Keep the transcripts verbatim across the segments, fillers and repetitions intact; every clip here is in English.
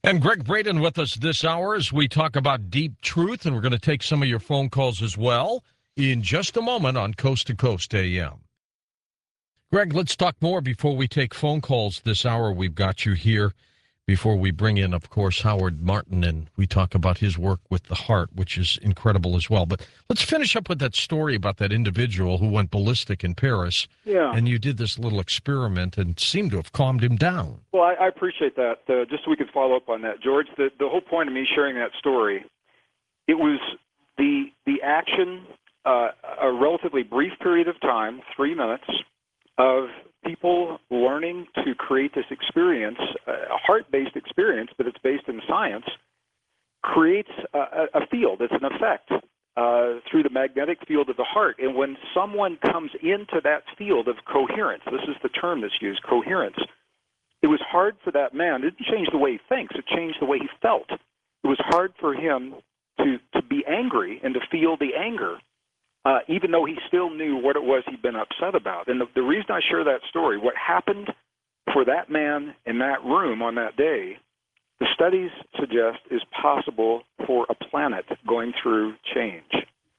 And Greg Braden with us this hour as we talk about deep truth, and we're going to take some of your phone calls as well in just a moment on Coast to Coast A M. Greg, let's talk more before we take phone calls this hour. We've got you here before we bring in, of course, Howard Martin, and we talk about his work with the heart, which is incredible as well. But let's finish up with that story about that individual who went ballistic in Paris. Yeah. And you did this little experiment and seemed to have calmed him down. Well, I, I appreciate that. Uh, just so we could follow up on that, George, the, the whole point of me sharing that story, it was the, the action, uh, a relatively brief period of time, three minutes, of people learning to create this experience, a heart-based experience, but it's based in science, creates a, a field. It's an effect uh, through the magnetic field of the heart. And when someone comes into that field of coherence, this is the term that's used, coherence, it was hard for that man. It didn't change the way he thinks. It changed the way he felt. It was hard for him to, to be angry and to feel the anger, Uh, even though he still knew what it was he'd been upset about. And the, the reason I share that story, what happened for that man in that room on that day, the studies suggest is possible for a planet going through change.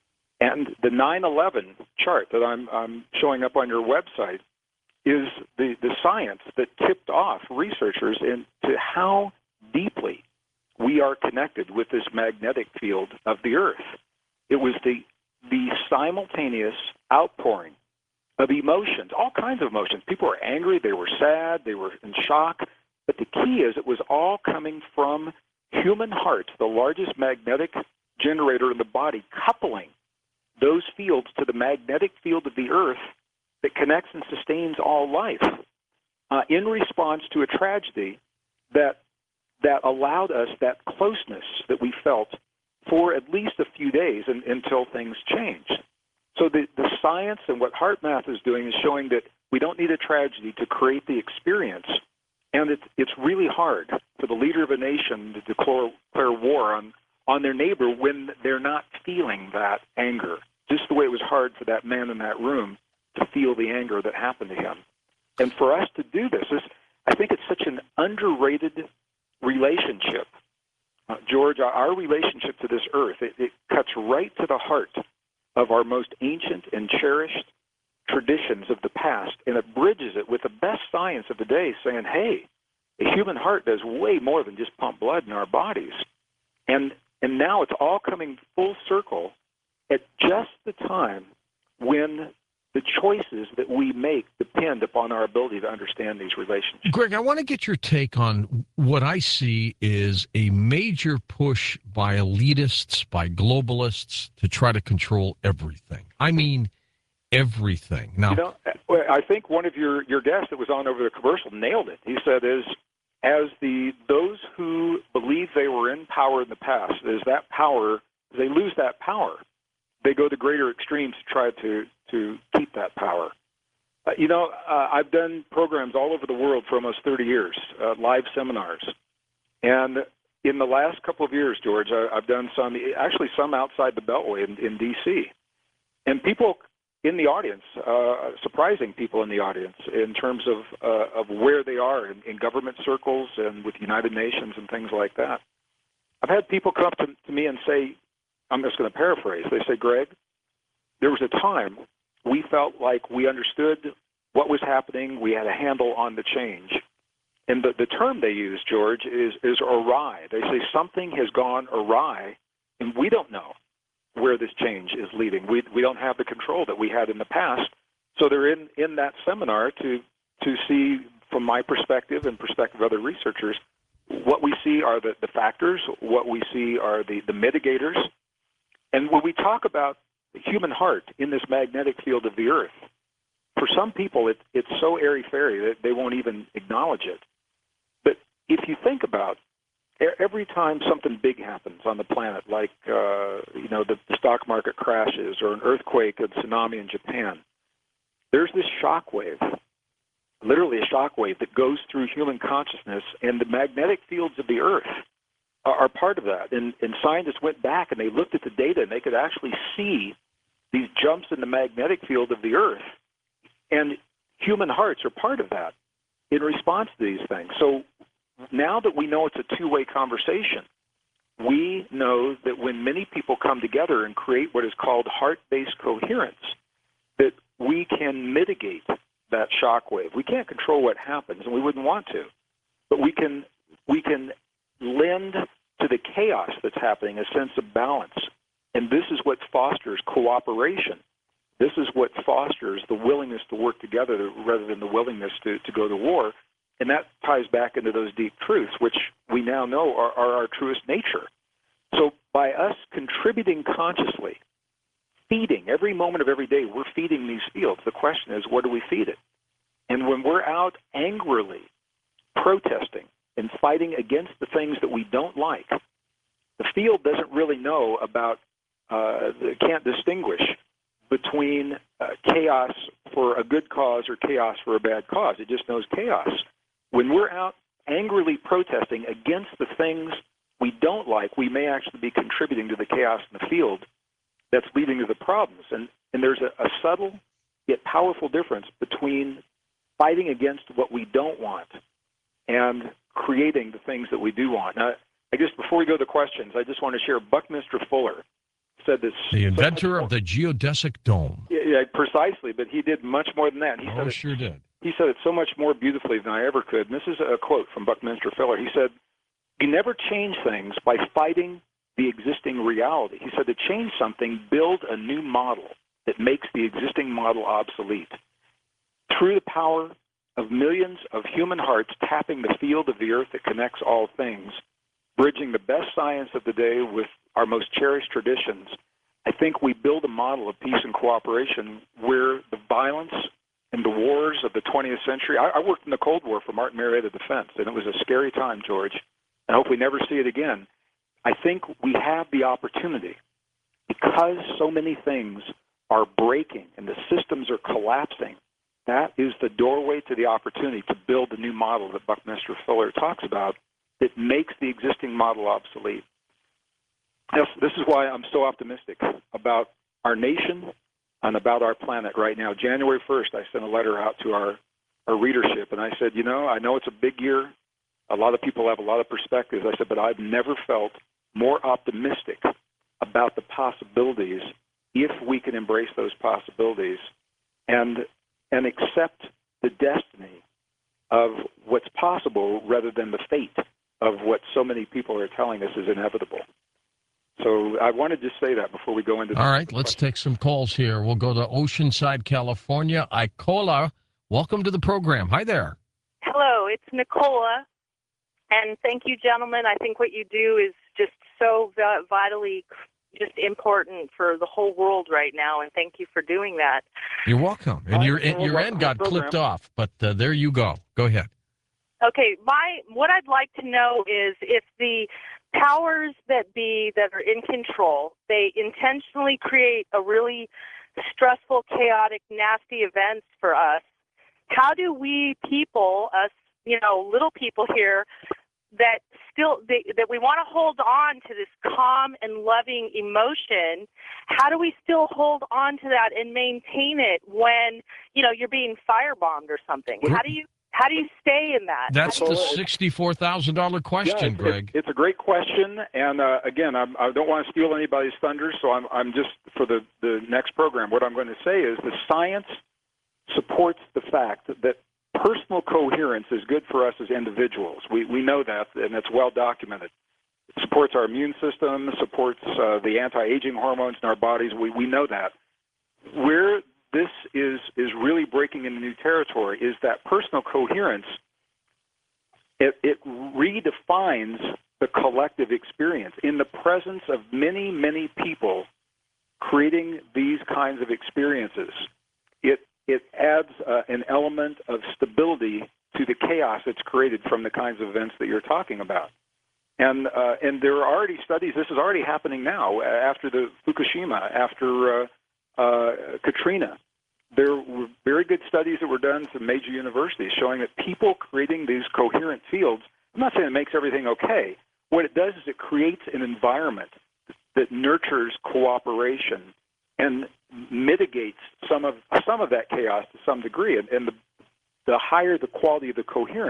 And the nine eleven chart that I'm, I'm showing up on your website is the, the science that tipped off researchers into how deeply we are connected with this magnetic field of the Earth. It was the the simultaneous outpouring of emotions, all kinds of emotions. People were angry, they were sad, they were in shock. But the key is it was all coming from human hearts, the largest magnetic generator in the body, coupling those fields to the magnetic field of the Earth that connects and sustains all life uh, in response to a tragedy that that allowed us that closeness that we felt for at least a few days and, until things changed. So the, the science and what HeartMath is doing is showing that we don't need a tragedy to create the experience, and it's, it's really hard for the leader of a nation to declare, declare war on, on their neighbor when they're not feeling that anger, just the way it was hard for that man in that room to feel the anger that happened to him. And for us to do this, is, I think it's such an underrated relationship. Uh, George, our relationship to this earth, it, it cuts right to the heart of our most ancient and cherished traditions of the past, and it bridges it with the best science of the day, saying, hey, the human heart does way more than just pump blood in our bodies. And, and now it's all coming full circle at just the time when the choices that we make depend upon our ability to understand these relationships. Greg, I want to get your take on what I see is a major push by elitists, by globalists to try to control everything. I mean, everything. Now, you know, I think one of your, your guests that was on over the commercial nailed it. He said, "Is as the those who believe they were in power in the past, as that power, they lose that power, they go to greater extremes to try to to keep that power." Uh, you know, uh, I've done programs all over the world for almost thirty years, uh, live seminars. And in the last couple of years, George, I, I've done some, actually some outside the Beltway in, in D C. And people in the audience, uh, surprising people in the audience in terms of, uh, of where they are in, in government circles and with United Nations and things like that. I've had people come up to, to me and say, I'm just going to paraphrase, they say, Greg, there was a time we felt like we understood what was happening, we had a handle on the change. And the, the term they use, George, is, is awry. They say something has gone awry, and we don't know where this change is leading. We, we don't have the control that we had in the past. So they're in, in that seminar to, to see, from my perspective and perspective of other researchers, what we see are the, the factors, what we see are the, the mitigators. And when we talk about the human heart in this magnetic field of the Earth, for some people it, it's so airy-fairy that they won't even acknowledge it. But if you think about every time something big happens on the planet, like uh, you know the, the stock market crashes or an earthquake, a tsunami in Japan, there's this shock wave, literally a shock wave that goes through human consciousness, and the magnetic fields of the Earth are, are part of that. And, and scientists went back and they looked at the data, and they could actually see these jumps in the magnetic field of the Earth, and human hearts are part of that in response to these things. So now that we know it's a two-way conversation, we know that when many people come together and create what is called heart-based coherence, that we can mitigate that shock wave. We can't control what happens, and we wouldn't want to, but we can we can lend to the chaos that's happening a sense of balance. And this is what fosters cooperation. This is what fosters the willingness to work together rather than the willingness to, to go to war. And that ties back into those deep truths, which we now know are, are our truest nature. So by us contributing consciously, feeding every moment of every day, we're feeding these fields. The question is, what do we feed it? And when we're out angrily protesting and fighting against the things that we don't like, the field doesn't really know about, uh, can't distinguish between uh, chaos for a good cause or chaos for a bad cause. It just knows chaos. When we're out angrily protesting against the things we don't like, we may actually be contributing to the chaos in the field that's leading to the problems. And, and there's a, a subtle yet powerful difference between fighting against what we don't want and creating the things that we do want. Now, I guess before we go to the questions, I just want to share Buckminster Fuller said this. The inventor of the geodesic dome. Yeah, yeah, precisely, but he did much more than that. He oh, said it, sure did. He said it so much more beautifully than I ever could. And this is a quote from Buckminster Fuller. He said, "You never change things by fighting the existing reality." He said, to change something, build a new model that makes the existing model obsolete. Through the power of millions of human hearts tapping the field of the earth that connects all things, bridging the best science of the day with our most cherished traditions, I think we build a model of peace and cooperation where the violence and the wars of the twentieth century, I, I worked in the Cold War for Martin Marietta Defense, and it was a scary time, George. I hope we never see it again. I think we have the opportunity, because so many things are breaking and the systems are collapsing, that is the doorway to the opportunity to build the new model that Buckminster Fuller talks about that makes the existing model obsolete. This, this is why I'm so optimistic about our nation and about our planet right now. January first, I sent a letter out to our, our readership, and I said, you know, I know it's a big year. A lot of people have a lot of perspectives. I said, but I've never felt more optimistic about the possibilities if we can embrace those possibilities and and accept the destiny of what's possible rather than the fate of what so many people are telling us is inevitable. So I wanted to say that before we go into. All right, let's take some calls here. We'll go to Oceanside, California. Icola, welcome to the program. Hi there. Hello, it's Nicola. And thank you, gentlemen. I think what you do is just so vitally just important for the whole world right now, and thank you for doing that. You're welcome. And your your end got clipped off, but uh, there you go. Go ahead. Okay, my what I'd like to know is if the powers that be that are in control, they intentionally create a really stressful, chaotic, nasty events for us, how do we people, us, you know, little people here, that still they, that we want to hold on to this calm and loving emotion, how do we still hold on to that and maintain it when, you know, you're being firebombed or something? How do you how do you stay in that? That's the sixty-four thousand dollars question, yeah, it's, Greg. It's a great question, and uh, again, I'm, I don't want to steal anybody's thunder, so I'm, I'm just, for the, the next program, what I'm going to say is the science supports the fact that personal coherence is good for us as individuals. We we know that, and it's well documented. It supports our immune system, supports uh, the anti-aging hormones in our bodies. We we know that. Where this is is really breaking into new territory is that personal coherence. It it redefines the collective experience in the presence of many many people creating these kinds of experiences. It It adds uh, an element of stability to the chaos that's created from the kinds of events that you're talking about. And uh, and there are already studies, this is already happening now, after the Fukushima, after uh, uh, Katrina. There were very good studies that were done at major universities showing that people creating these coherent fields, I'm not saying it makes everything okay. What it does is it creates an environment that nurtures cooperation and mitigates some of some of that chaos to some degree. And, and the, the higher the quality of the coherence,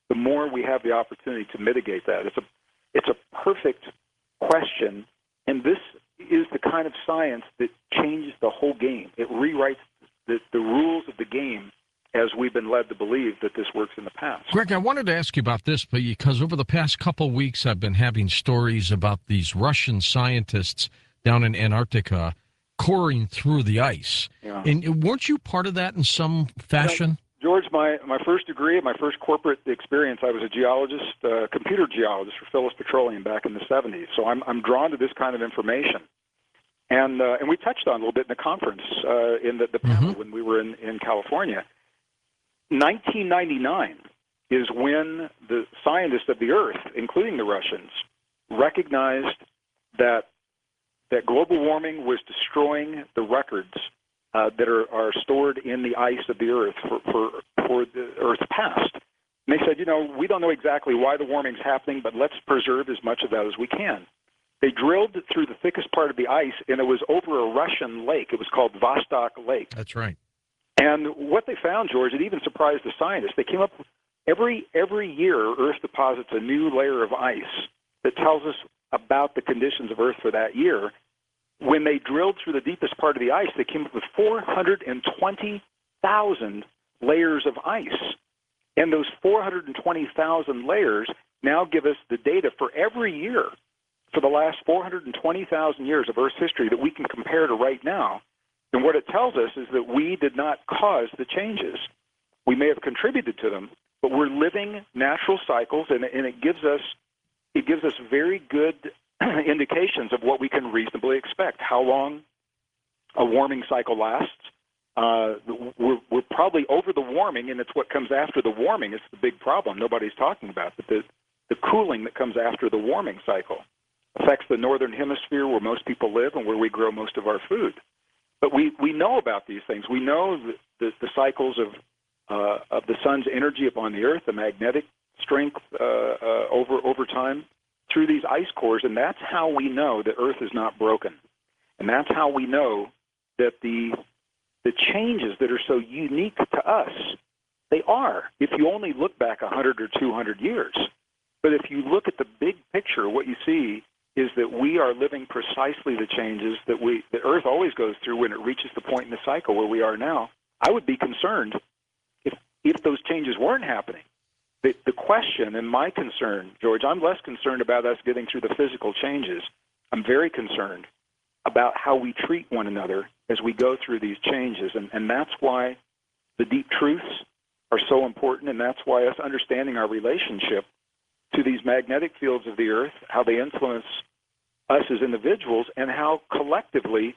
the more we have the opportunity to mitigate that. It's a, it's a perfect question, and this is the kind of science that changes the whole game. It rewrites the, the rules of the game as we've been led to believe that this works in the past. Greg, I wanted to ask you about this because over the past couple of weeks, I've been having stories about these Russian scientists down in Antarctica coring through the ice. Yeah. And weren't you part of that in some fashion? You know, George, my, my first degree, my first corporate experience, I was a geologist, uh, computer geologist for Phillips Petroleum back in the seventies. So I'm, I'm drawn to this kind of information. And uh, and we touched on it a little bit in the conference, uh, in the, the panel Mm-hmm. when we were in, in California. nineteen ninety-nine is when the scientists of the Earth, including the Russians, recognized that that global warming was destroying the records uh, that are, are stored in the ice of the Earth for, for, for the Earth's past. And they said, you know, we don't know exactly why the warming's happening, but let's preserve as much of that as we can. They drilled through the thickest part of the ice, and it was over a Russian lake. It was called Vostok Lake. That's right. And what they found, George, it even surprised the scientists. They came up with every every year, Earth deposits a new layer of ice that tells us about the conditions of Earth for that year. When they drilled through the deepest part of the ice, they came up with four hundred twenty thousand layers of ice. And those four hundred twenty thousand layers now give us the data for every year for the last four hundred twenty thousand years of Earth's history that we can compare to right now. And what it tells us is that we did not cause the changes. We may have contributed to them, but we're living natural cycles, and, and it gives us it gives us very good indications of what we can reasonably expect, how long a warming cycle lasts. Uh, we're, we're probably over the warming, and it's what comes after the warming is the big problem nobody's talking about, but the, the cooling that comes after the warming cycle affects the northern hemisphere where most people live and where we grow most of our food. But we, we know about these things. We know the, the, the cycles of uh, of the sun's energy upon the Earth, the magnetic strength uh, uh, over over time through these ice cores, and that's how we know that Earth is not broken. And that's how we know that the the changes that are so unique to us, they are, if you only look back one hundred or two hundred years. But if you look at the big picture, what you see is that we are living precisely the changes that we that Earth always goes through when it reaches the point in the cycle where we are now. I would be concerned if if those changes weren't happening. The, the question and my concern, George, I'm less concerned about us getting through the physical changes. I'm very concerned about how we treat one another as we go through these changes. And, and that's why the deep truths are so important, and that's why us understanding our relationship to these magnetic fields of the Earth, how they influence us as individuals, and how collectively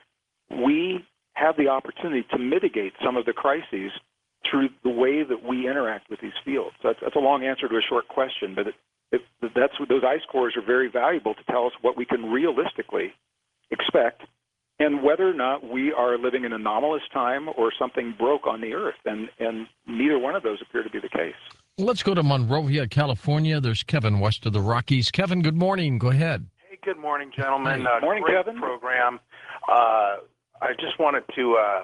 we have the opportunity to mitigate some of the crises through the way that we interact with these fields. So that's, that's a long answer to a short question, but it, it, that's those ice cores are very valuable to tell us what we can realistically expect and whether or not we are living in an anomalous time or something broke on the Earth, and, and neither one of those appear to be the case. Let's go to Monrovia, California. There's Kevin west of the Rockies. Kevin, good morning. Go ahead. Hey, good morning, gentlemen. Hey. Uh, Morning, great Kevin. program. Uh, I just wanted to uh,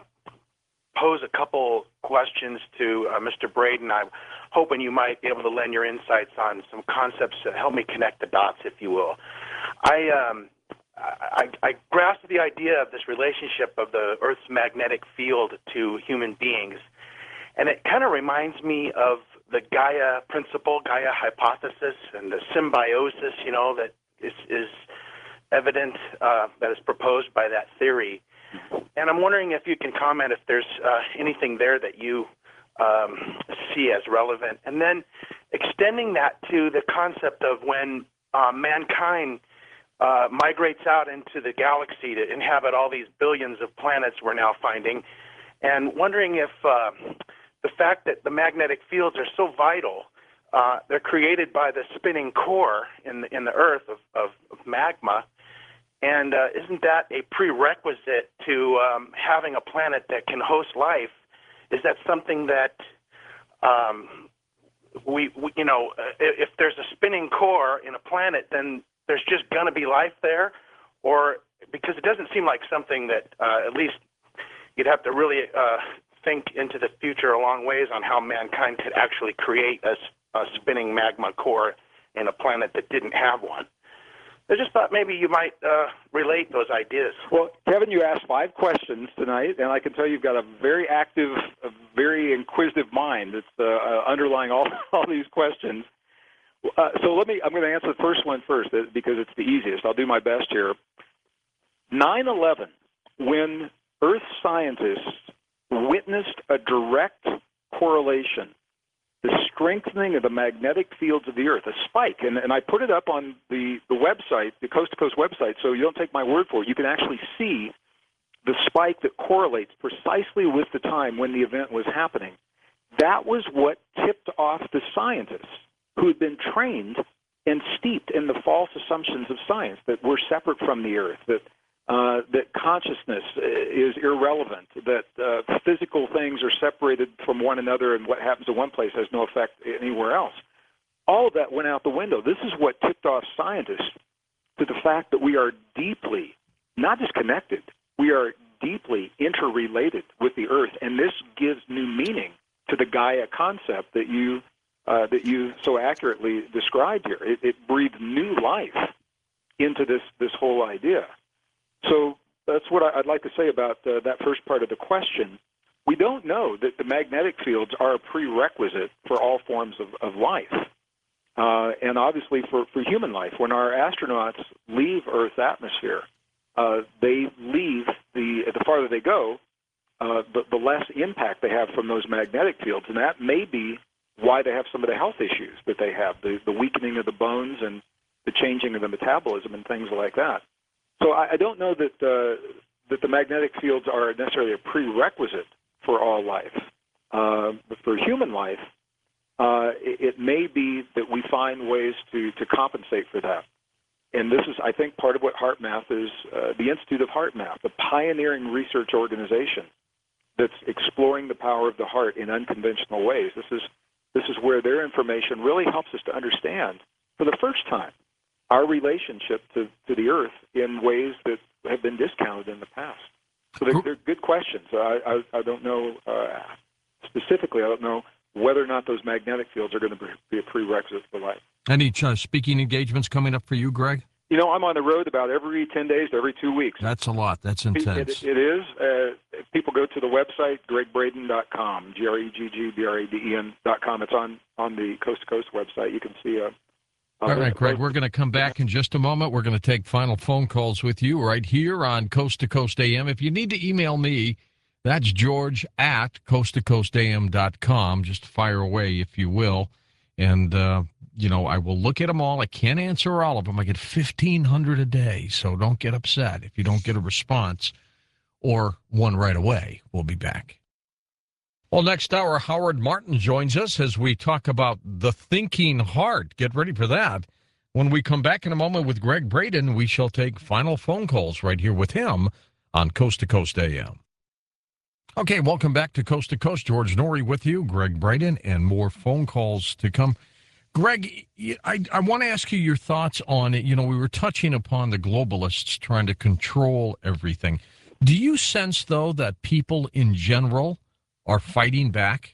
pose a couple questions to uh, Mister Braden. I'm hoping you might be able to lend your insights on some concepts that help me connect the dots, if you will. I, um, I, I grasped the idea of this relationship of the Earth's magnetic field to human beings, and it kind of reminds me of the Gaia principle, Gaia hypothesis, and the symbiosis, you know, that is, is evident, uh, that is proposed by that theory. And I'm wondering if you can comment if there's uh, anything there that you um, see as relevant. And then extending that to the concept of when uh, mankind uh, migrates out into the galaxy to inhabit all these billions of planets we're now finding, and wondering if uh, the fact that the magnetic fields are so vital, uh, they're created by the spinning core in the, in the Earth of, of, of magma, and uh, isn't that a prerequisite to um, having a planet that can host life? Is that something that um, we, we, you know, uh, if there's a spinning core in a planet, then there's just going to be life there? Or, because it doesn't seem like something that uh, at least you'd have to really uh, think into the future a long ways on how mankind could actually create a a spinning magma core in a planet that didn't have one. I just thought maybe you might uh, relate those ideas. Well, Kevin, you asked five questions tonight, and I can tell you've got a very active, a very inquisitive mind that's uh, uh, underlying all, all these questions. Uh, so let me, I'm going to answer the first one first because it's the easiest. I'll do my best here. nine eleven, when Earth scientists witnessed a direct correlation, the strengthening of the magnetic fields of the Earth, a spike, and, and I put it up on the, the website, the Coast to Coast website, so you don't take my word for it. You can actually see the spike that correlates precisely with the time when the event was happening. That was what tipped off the scientists who had been trained and steeped in the false assumptions of science, that we're separate from the Earth, that Uh, that consciousness is irrelevant, that uh, physical things are separated from one another and what happens in one place has no effect anywhere else. All of that went out the window. This is what tipped off scientists to the fact that we are deeply, not just connected, we are deeply interrelated with the Earth, and this gives new meaning to the Gaia concept that you uh, that you so accurately described here. It, it breathed new life into this, this whole idea. So that's what I'd like to say about uh, that first part of the question. We don't know that the magnetic fields are a prerequisite for all forms of, of life. Uh, and obviously for, for human life, when our astronauts leave Earth's atmosphere, uh, they leave, the, the farther they go, uh, the, the less impact they have from those magnetic fields. And that may be why they have some of the health issues that they have, the, the weakening of the bones and the changing of the metabolism and things like that. So I, I don't know that uh, that the magnetic fields are necessarily a prerequisite for all life. Uh, but for human life, uh, it, it may be that we find ways to, to compensate for that. And this is, I think, part of what HeartMath is, uh, the Institute of HeartMath, a pioneering research organization that's exploring the power of the heart in unconventional ways. This is, this is where their information really helps us to understand, for the first time, our relationship to, to the Earth in ways that have been discounted in the past. So they're, they're good questions. I, I, I don't know uh, specifically, I don't know whether or not those magnetic fields are going to be a prerequisite for life. Any uh, speaking engagements coming up for you, Greg? You know, I'm on the road about every ten days to every two weeks. That's a lot. That's intense. It, it is. Uh, people go to the website, greg braden dot com, G R E G G B R A D E N dot com. It's on, on the Coast to Coast website. You can see a All right, Greg, we're going to come back in just a moment. We're going to take final phone calls with you right here on Coast to Coast A M. If you need to email me, that's George at coast to coast a m dot com. Just fire away, if you will. And, uh, you know, I will look at them all. I can't answer all of them. I get fifteen hundred a day, so don't get upset if you don't get a response or one right away. We'll be back. Well, next hour, Howard Martin joins us as we talk about the thinking heart. Get ready for that. When we come back in a moment with Greg Braden, we shall take final phone calls right here with him on Coast to Coast A M. Okay, welcome back to Coast to Coast. George Noory with you, Greg Braden, and more phone calls to come. Greg, I, I want to ask you your thoughts on it. You know, we were touching upon the globalists trying to control everything. Do you sense, though, that people in general are fighting back?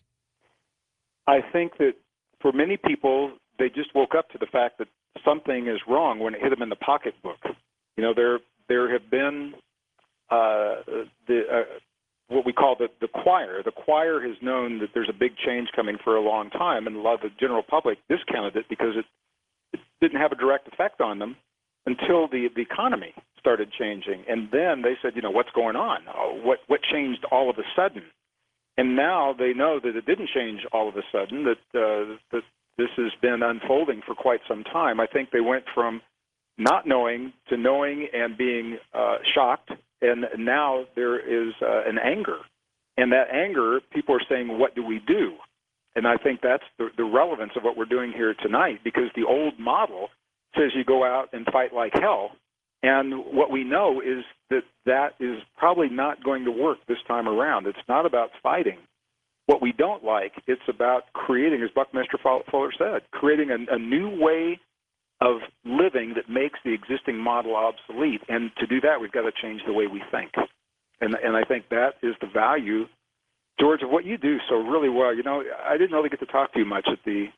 I think that for many people, they just woke up to the fact that something is wrong when it hit them in the pocketbook. You know, there there have been uh, the uh, what we call the, the choir. The choir has known that there's a big change coming for a long time, and a lot of the general public discounted it because it, it didn't have a direct effect on them until the, the economy started changing. And then they said, you know, what's going on? Oh, what what changed all of a sudden? And now they know that it didn't change all of a sudden, that, uh, that this has been unfolding for quite some time. I think they went from not knowing to knowing and being uh, shocked, and now there is uh, an anger. And that anger, people are saying, what do we do? And I think that's the, the relevance of what we're doing here tonight, because the old model says you go out and fight like hell. And what we know is that that is probably not going to work this time around. It's not about fighting. What we don't like, it's about creating, as Buckminster Fuller said, creating a, a new way of living that makes the existing model obsolete. And to do that, we've got to change the way we think. And, and I think that is the value, George, of what you do so really well. You know, I didn't really get to talk to you much at the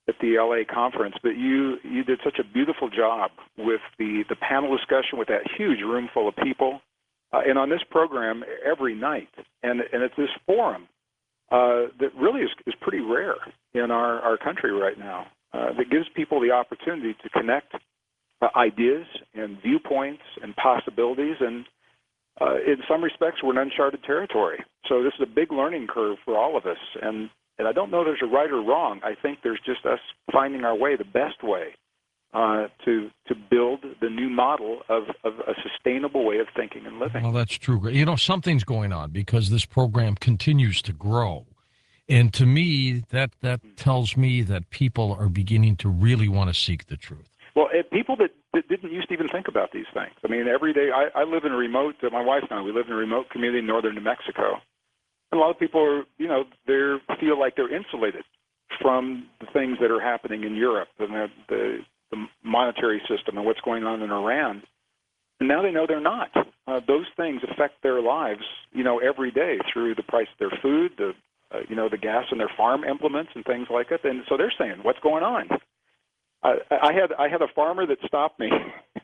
at the L A conference, but you you did such a beautiful job with the, the panel discussion with that huge room full of people, uh, and on this program every night. And and it's this forum uh, that really is, is pretty rare in our, our country right now, uh, that gives people the opportunity to connect uh, ideas and viewpoints and possibilities. And uh, in some respects, we're in uncharted territory. So this is a big learning curve for all of us. And And I don't know there's a right or wrong. I think there's just us finding our way, the best way, uh, to to build the new model of, of a sustainable way of thinking and living. Well, that's true. You know, something's going on because this program continues to grow. And to me, that, that tells me that people are beginning to really want to seek the truth. Well, it, people that, that didn't used to even think about these things. I mean, every day, I, I live in a remote, uh, my wife and I, we live in a remote community in northern New Mexico. And a lot of people are, you know, they feel like they're insulated from the things that are happening in Europe and the, the, the monetary system and what's going on in Iran. And now they know they're not. Uh, those things affect their lives, you know, every day through the price of their food, the, uh, you know, the gas in their farm implements and things like that. And so they're saying, what's going on? I, I had I had a farmer that stopped me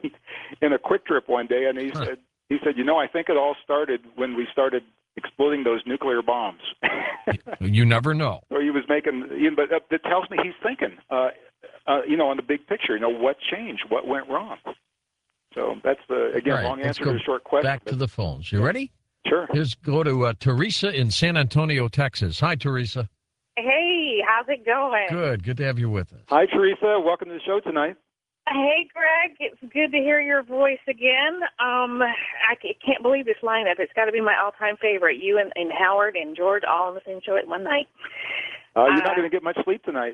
in a Quick Trip one day, and he huh. said, he said, you know, I think it all started when we started exploding those nuclear bombs. You never know. Or he was making, but that tells me he's thinking, uh, uh, you know, on the big picture, you know, what changed, what went wrong. So that's the, again, right, long answer to a short question. Back to the phones. You ready? Sure. Here's go to uh, Teresa in San Antonio, Texas. Hi, Teresa. Hey, how's it going? Good. Good to have you with us. Hi, Teresa. Welcome to the show tonight. Hey, Greg. It's good to hear your voice again. Um, I can't believe this lineup. It's got to be my all-time favorite. You and, and Howard and George all on the same show at one night. Uh, you're not uh, going to get much sleep tonight.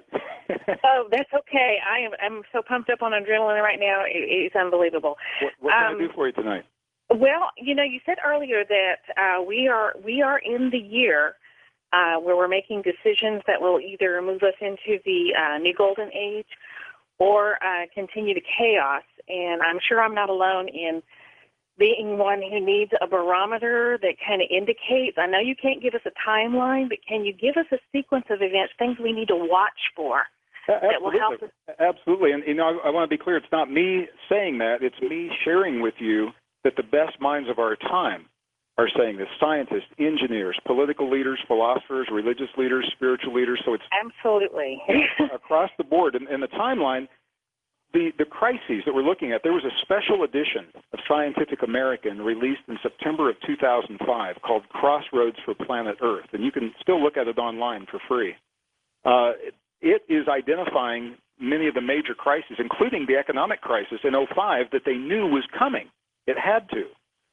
Oh, that's okay. I am. I'm so pumped up on adrenaline right now. It, it's unbelievable. What, what can um, I do for you tonight? Well, you know, you said earlier that uh, we are we are in the year uh, where we're making decisions that will either move us into the uh, new golden age or uh, continue to chaos. And I'm sure I'm not alone in being one who needs a barometer that kind of indicates. I know you can't give us a timeline, but can you give us a sequence of events, things we need to watch for uh, that will help us? Absolutely. And, you know, I, I want to be clear. It's not me saying that. It's me sharing with you that the best minds of our time are saying this. Scientists, engineers, political leaders, philosophers, religious leaders, spiritual leaders. So it's absolutely across the board. And, and the timeline, the, the crises that we're looking at, there was a special edition of Scientific American released in September of two thousand five called Crossroads for Planet Earth. And you can still look at it online for free. Uh, it, it is identifying many of the major crises, including the economic crisis in oh five that they knew was coming. It had to.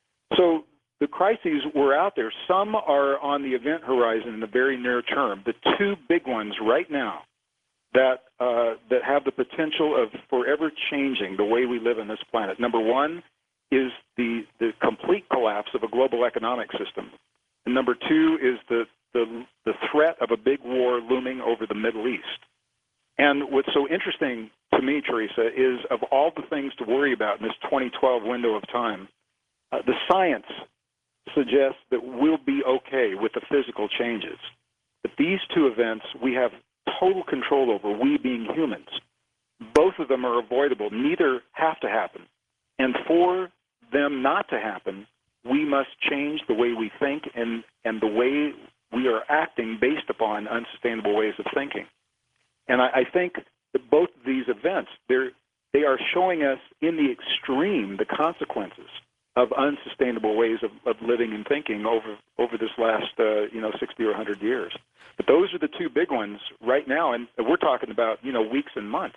So the crises were out there. Some are on the event horizon in the very near term. The two big ones right now that uh, that have the potential of forever changing the way we live on this planet. Number one is the, the complete collapse of a global economic system. And number two is the, the, the threat of a big war looming over the Middle East. And what's so interesting to me, Teresa, is of all the things to worry about in this twenty twelve window of time, uh, the science suggests that we'll be okay with the physical changes. But these two events we have total control over, we being humans. Both of them are avoidable. Neither have to happen. And for them not to happen, we must change the way we think and, and the way we are acting based upon unsustainable ways of thinking. And I, I think that both of these events, they're, they are showing us in the extreme the consequences of unsustainable ways of, of living and thinking over over this last uh, you know sixty or one hundred years. But those are the two big ones right now, and we're talking about you know weeks and months.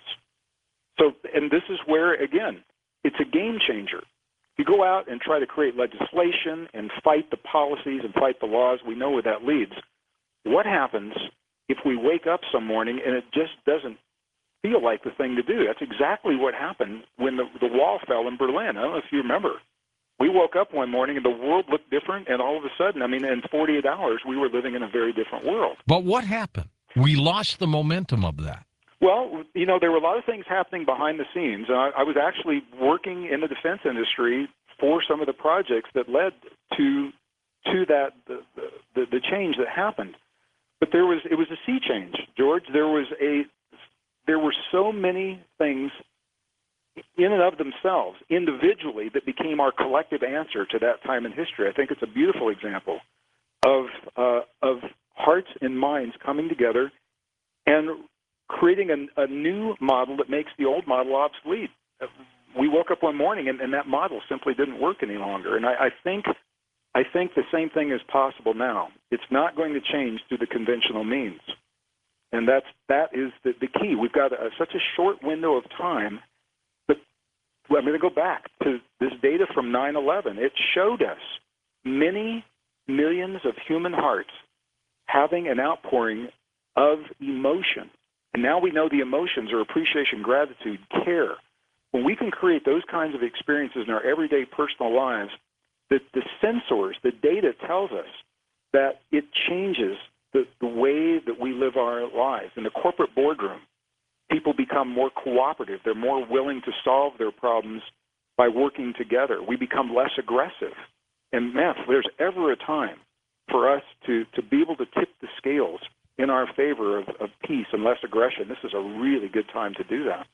So, and this is where again, it's a game changer. You go out and try to create legislation and fight the policies and fight the laws. We know where that leads. What happens if we wake up some morning and it just doesn't feel like the thing to do? That's exactly what happened when the, the wall fell in Berlin. I don't know if you remember. We woke up one morning and the world looked different, and all of a sudden, I mean, in forty-eight hours, we were living in a very different world. But what happened? We lost the momentum of that. Well, you know, there were a lot of things happening behind the scenes. I, I was actually working in the defense industry for some of the projects that led to to that the, the, the change that happened. But there was it was a sea change, George. There was a there were so many things in and of themselves, individually, that became our collective answer to that time in history. I think it's a beautiful example of uh, of hearts and minds coming together and creating a, a new model that makes the old model obsolete. We woke up one morning and, and that model simply didn't work any longer. And I, I think I think the same thing is possible now. It's not going to change through the conventional means. And that's, that is the, the key. We've got a, such a short window of time. But I'm going to go back to this data from nine eleven. It showed us many millions of human hearts having an outpouring of emotion. And now we know the emotions are appreciation, gratitude, care. When we can create those kinds of experiences in our everyday personal lives, the, the sensors, the data tells us that it changes the, the way that we live our lives. In the corporate boardroom, people become more cooperative. They're more willing to solve their problems by working together. We become less aggressive. And, man, if there's ever a time for us to, to be able to tip the scales in our favor of, of peace and less aggression, this is a really good time to do that.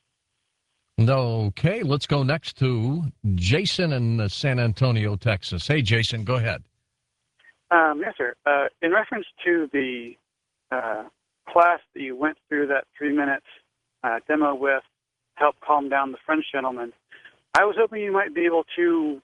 Okay, let's go next to Jason in San Antonio, Texas. Hey, Jason, go ahead. Um, yes, sir. Uh, in reference to the uh, class that you went through that three minutes uh, demo with, help calm down the French gentleman, I was hoping you might be able to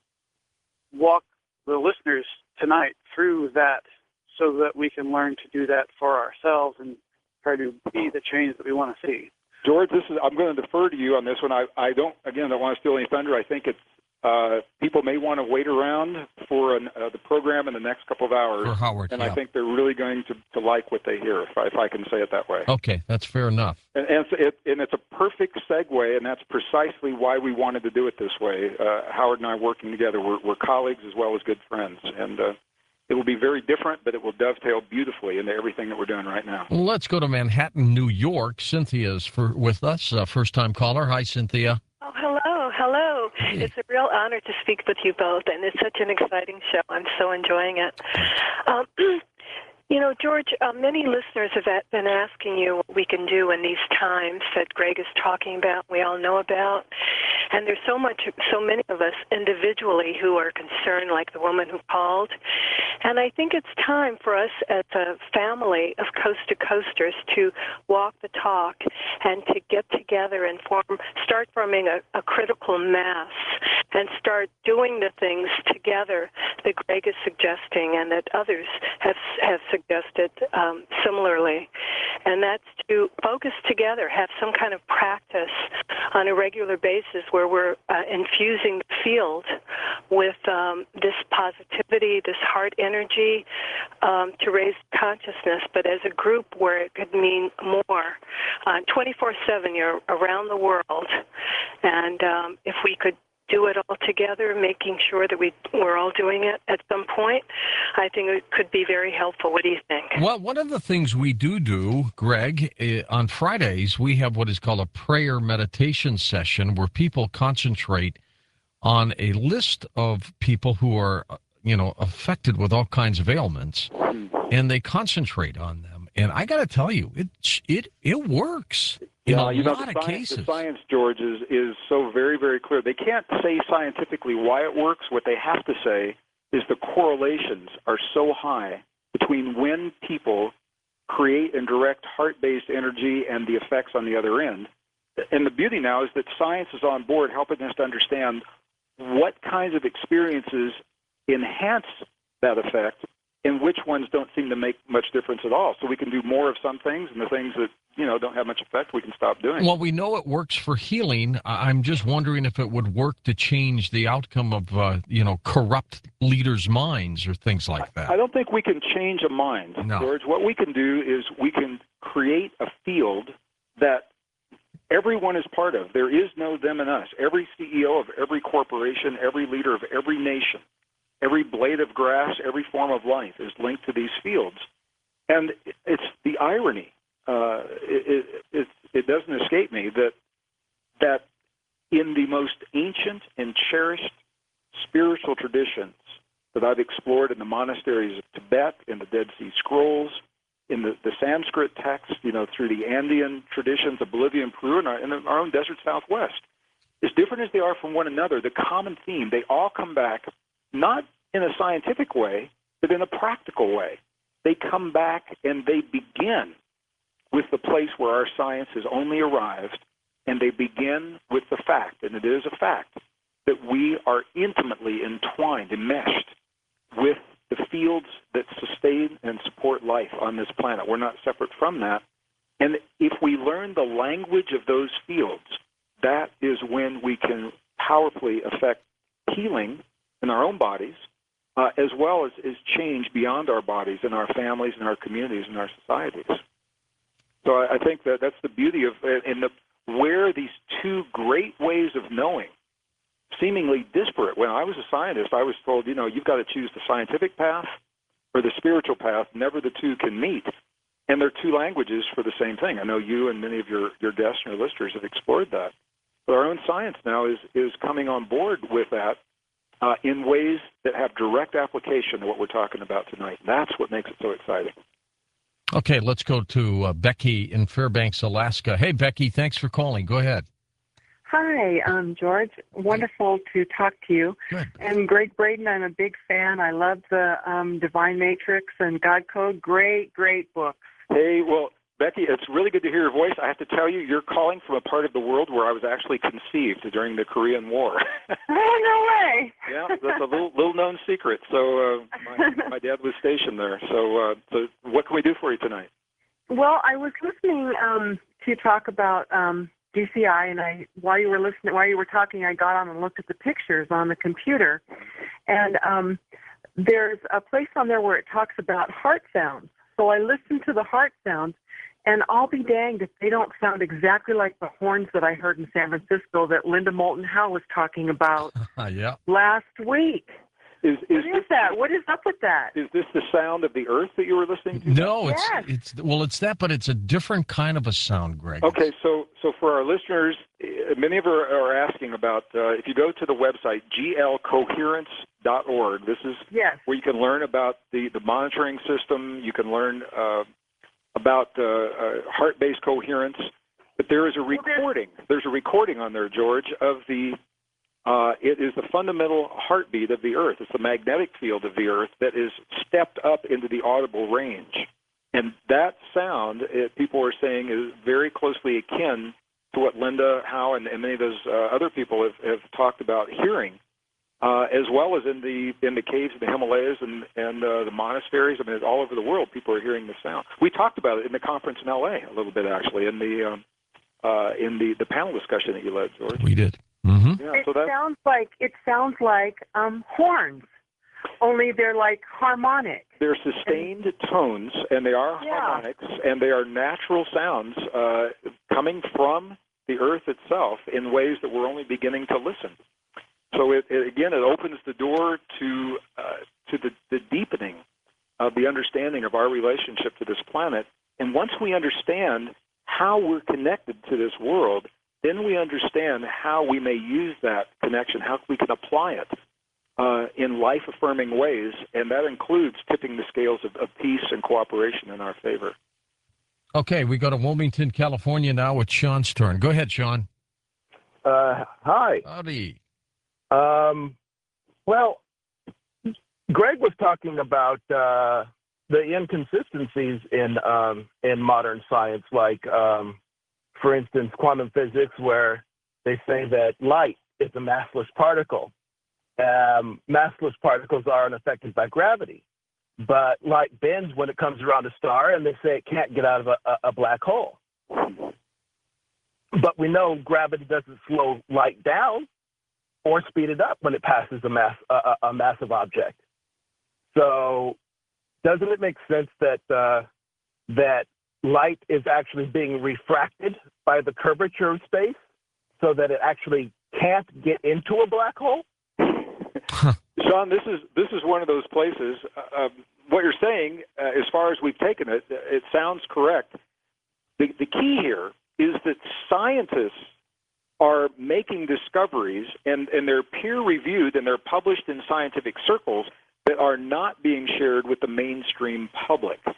walk the listeners tonight through that so that we can learn to do that for ourselves and try to be the change that we want to see. George, this is, I'm going to defer to you on this one. I, I don't, again, don't want to steal any thunder. I think it's, uh, people may want to wait around for an, uh, the program in the next couple of hours. For Howard, and yeah. I think they're really going to, to like what they hear, if I, if I can say it that way. Okay, that's fair enough. And, and, it's, it, and it's a perfect segue, and that's precisely why we wanted to do it this way. Uh, Howard and I working together, we're, we're colleagues as well as good friends. And uh, it will be very different, but it will dovetail beautifully into everything that we're doing right now. Let's go to Manhattan, New York. Cynthia's for, with us, uh, first-time caller. Hi, Cynthia. Oh, hello, hello. Hey. It's a real honor to speak with you both, and it's such an exciting show. I'm so enjoying it. Um, you know, George, uh, many listeners have been asking you what we can do in these times that Greg is talking about, we all know about. And there's so much, so many of us individually who are concerned, like the woman who called. And I think it's time for us as a family of Coast to Coasters to walk the talk and to get together and form, start forming a, a critical mass and start doing the things together that Greg is suggesting and that others have have suggested um, similarly. And that's to focus together, have some kind of practice on a regular basis where we're uh, infusing the field with um, this positivity, this heart energy um, to raise consciousness, but as a group where it could mean more. Uh, twenty-four seven, you're around the world, and um, if we could do it all together, making sure that we, we're all doing it at some point, I think it could be very helpful. What do you think? Well, one of the things we do do, Greg, uh, on Fridays, we have what is called a prayer meditation session where people concentrate on a list of people who are, you know, affected with all kinds of ailments, and they concentrate on them. And I got to tell you, it it it works in yeah, a you know, lot the of science, cases. The science, George, is, is so very, very clear. They can't say scientifically why it works. What they have to say is the correlations are so high between when people create and direct heart-based energy and the effects on the other end. And the beauty now is that science is on board helping us to understand what kinds of experiences enhance that effect and which ones don't seem to make much difference at all. So we can do more of some things, and the things that, you know, don't have much effect, we can stop doing. Well, we know it works for healing. I'm just wondering if it would work to change the outcome of, uh, you know, corrupt leaders' minds or things like that. I don't think we can change a mind, No. George. What we can do is we can create a field that everyone is part of. There is no them and us. Every C E O of every corporation, every leader of every nation, every blade of grass, every form of life is linked to these fields. And it's the irony. Uh, it, it, it doesn't escape me that that in the most ancient and cherished spiritual traditions that I've explored in the monasteries of Tibet, in the Dead Sea Scrolls, in the, the Sanskrit text, you know, through the Andean traditions of Bolivia and Peru and our, and our own desert Southwest. As different as they are from one another, the common theme, they all come back not in a scientific way, but in a practical way. They come back and they begin with the place where our science has only arrived, and they begin with the fact, and it is a fact, that we are intimately entwined, enmeshed with the fields that sustain and support life on this planet. We're not separate from that. And if we learn the language of those fields, that is when we can powerfully affect healing in our own bodies, uh, as well as, as change beyond our bodies in our families, in our communities, in our societies. So I, I think that that's the beauty of in the where these two great ways of knowing, seemingly disparate. When I was a scientist, I was told, you know, you've got to choose the scientific path or the spiritual path. Never the two can meet. And they're two languages for the same thing. I know you and many of your, your guests and your listeners have explored that. But our own science now is, is coming on board with that uh, in ways that have direct application to what we're talking about tonight. And that's what makes it so exciting. Okay, let's go to uh, Becky in Fairbanks, Alaska. Hey, Becky, thanks for calling. Go ahead. Hi, um, George. Wonderful to talk to you. Good. And Greg Braden, I'm a big fan. I love the um, Divine Matrix and God Code. Great, great books. Hey, well, Becky, it's really good to hear your voice. I have to tell you, you're calling from a part of the world where I was actually conceived during the Korean War. Oh, no way. Yeah, that's a little little known secret. So uh, my, my dad was stationed there. So, uh, so what can we do for you tonight? Well, I was listening um, to you talk about um, D C I, and I while you were listening, while you were talking, I got on and looked at the pictures on the computer, and um, there's a place on there where it talks about heart sounds. So I listened to the heart sounds, and I'll be danged if they don't sound exactly like the horns that I heard in San Francisco that Linda Moulton Howe was talking about yeah. last week. Is, is what is this, that? What is up with that? Is this the sound of the earth that you were listening to? No, it's Yes. it's well, it's that, but it's a different kind of a sound, Greg. Okay, so so for our listeners, uh, many of you are asking about, uh, if you go to the website, g l coherence dot org, this is Yes. where you can learn about the, the monitoring system, you can learn uh, about uh, uh, heart-based coherence, but there is a recording. There's a recording on there, George, of the, uh, it is the fundamental heartbeat of the earth. It's the magnetic field of the earth that is stepped up into the audible range. And that sound, it, people are saying, is very closely akin to what Linda Howe and, and many of those uh, other people have, have talked about hearing, uh, as well as in the in the caves of the Himalayas and, and uh, the monasteries. I mean, all over the world, people are hearing the sound. We talked about it in the conference in L A a little bit, actually, in the um, uh, in the, the panel discussion that you led, George. We did. Mm-hmm. Yeah, It so that, sounds like it sounds like um, horns, only they're like harmonic. they're sustained tones, and they are Yeah. harmonics, and they are natural sounds uh, coming from the earth itself in ways that we're only beginning to listen. So it, it again, it opens the door to uh, to the, the deepening of the understanding of our relationship to this planet. And once we understand how we're connected to this world, then we understand how we may use that connection, how we can apply it uh, in life-affirming ways, and that includes tipping the scales of, of peace and cooperation in our favor. Okay, we go to Wilmington, California now. It's Sean's turn. Go ahead, Sean. Uh, hi. Howdy. Um, well, Greg was talking about uh, the inconsistencies in um, in modern science, like, um, for instance, quantum physics, where they say that light is a massless particle. Um, massless particles are unaffected by gravity, but light bends when it comes around a star, and they say it can't get out of a, a, a black hole. But we know gravity doesn't slow light down or speed it up when it passes a mass a, a massive object. So, doesn't it make sense that uh, that light is actually being refracted by the curvature of space, so that it actually can't get into a black hole? Sean, this is this is one of those places. Uh, um, what you're saying, uh, as far as we've taken it, it sounds correct. The, the key here is that scientists are making discoveries, and, and they're peer-reviewed, and they're published in scientific circles that are not being shared with the mainstream public.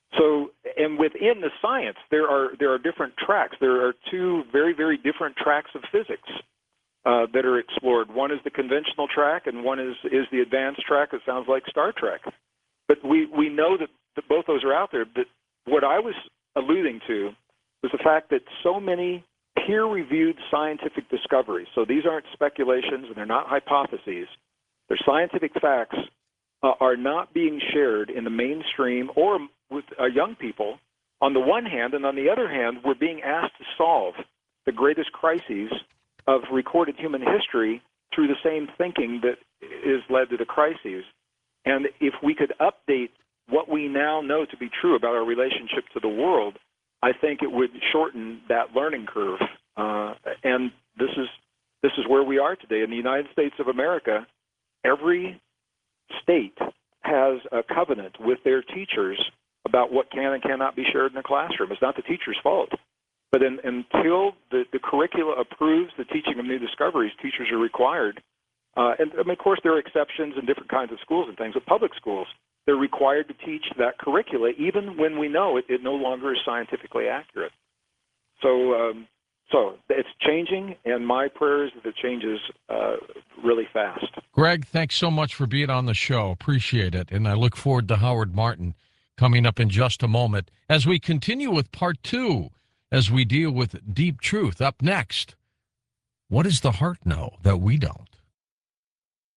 So, and within the science, there are there are different tracks. There are two very, very different tracks of physics uh, that are explored. One is the conventional track, and one is, is the advanced track that sounds like Star Trek. But we, we know that, that both those are out there. But what I was alluding to was the fact that so many peer-reviewed scientific discoveries, so these aren't speculations and they're not hypotheses, they're scientific facts, uh, are not being shared in the mainstream or with uh, young people on the one hand, and on the other hand, we're being asked to solve the greatest crises of recorded human history through the same thinking that is led to the crises. And if we could update what we now know to be true about our relationship to the world, I think it would shorten that learning curve. Uh, and this is this is where we are today. In the United States of America, every state has a covenant with their teachers about what can and cannot be shared in the classroom. It's not the teacher's fault. But in, until the, the curricula approves the teaching of new discoveries, teachers are required. Uh, and, I mean, of course, there are exceptions in different kinds of schools and things, but public schools, they're required to teach that curricula even when we know it, it no longer is scientifically accurate. So um, so it's changing, and my prayer is that it changes uh, really fast. Greg, thanks so much for being on the show. Appreciate it. And I look forward to Howard Martin coming up in just a moment as we continue with part two, as we deal with deep truth. Up next, what does the heart know that we don't?